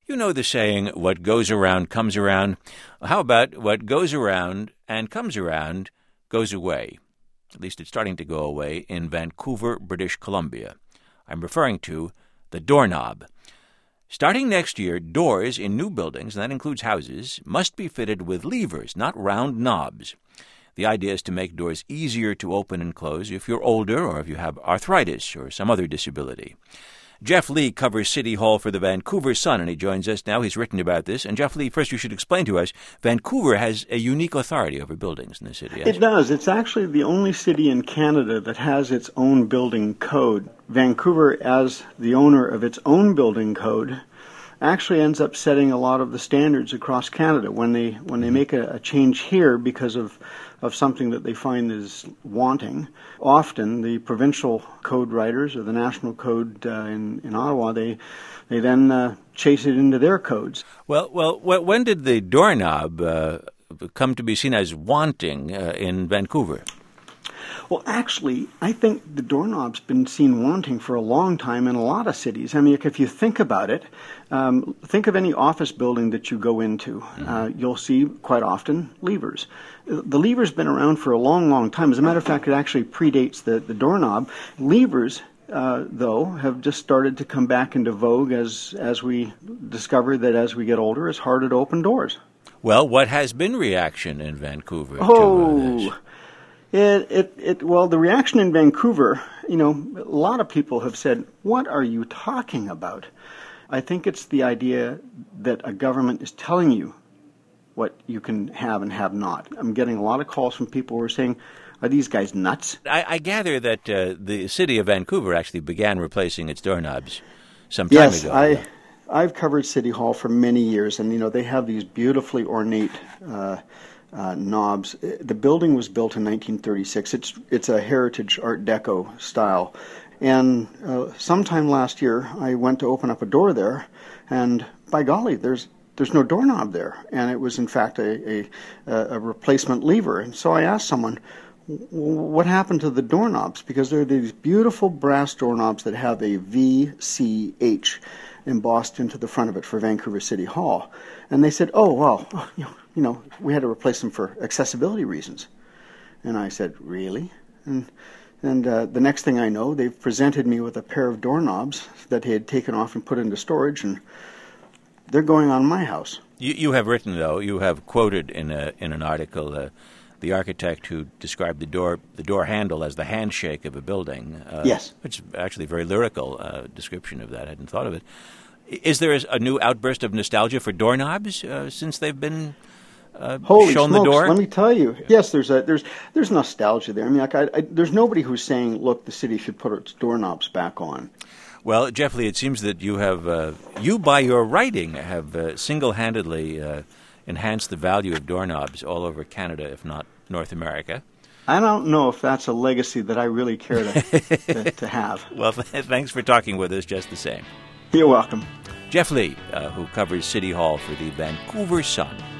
You know the saying, what goes around comes around. How about what goes around and comes around goes away? At least it's starting to go away in Vancouver, British Columbia. I'm referring to the doorknob. Starting next year, doors in new buildings, and that includes houses, must be fitted with levers, not round knobs. The idea is to make doors easier to open and close if you're older or if you have arthritis or some other disability. Jeff Lee covers City Hall for the Vancouver Sun, and he joins us now. He's written about this. And Jeff Lee, first you should explain to us, Vancouver has a unique authority over buildings in the city. It does. It's actually the only city in Canada that has its own building code. Vancouver, as the owner of its own building code, actually ends up setting a lot of the standards across Canada when they make a change here because of something that they find is wanting. Often the provincial code writers or the national code in Ottawa, they then chase it into their codes. Well, when did the doorknob come to be seen as wanting in Vancouver? Well, actually, I think the doorknob's been seen wanting for a long time in a lot of cities. I mean, if you think about it, think of any office building that you go into. You'll see quite often levers. The lever's been around for a long, long time. As a matter of fact, it actually predates the doorknob. Levers, though, have just started to come back into vogue as we discover that as we get older, it's harder to open doors. Well, what has been reaction in Vancouver to this? Well, the reaction in Vancouver, a lot of people have said, what are you talking about? I think it's the idea that a government is telling you what you can have and have not. I'm getting a lot of calls from people who are saying, are these guys nuts? I gather that the city of Vancouver actually began replacing its doorknobs some time ago. Yes, I've covered City Hall for many years, and, they have these beautifully ornate knobs. The building was built in 1936. It's a heritage Art Deco style. And sometime last year, I went to open up a door there, and by golly, there's no doorknob there. And it was, in fact, a replacement lever. And so I asked someone, what happened to the doorknobs? Because there are these beautiful brass doorknobs that have a VCH embossed into the front of it for Vancouver City Hall. And they said, oh, well, we had to replace them for accessibility reasons. And I said, really? And the next thing I know, they've presented me with a pair of doorknobs that they had taken off and put into storage, and they're going on my house. You have written, though, you have quoted in an article the architect who described the door handle as the handshake of a building. Yes. Which is actually a very lyrical description of that. I hadn't thought of it. Is there a new outburst of nostalgia for doorknobs since they've been Holy shown smokes, the door? Let me tell you. Yes, there's nostalgia there. I mean, there's nobody who's saying, look, the city should put its doorknobs back on. Well, Jeff Lee, it seems that you by your writing have single-handedly enhanced the value of doorknobs all over Canada, if not North America. I don't know if that's a legacy that I really care to have. Well, thanks for talking with us just the same. You're welcome. Jeff Lee, who covers City Hall for the Vancouver Sun.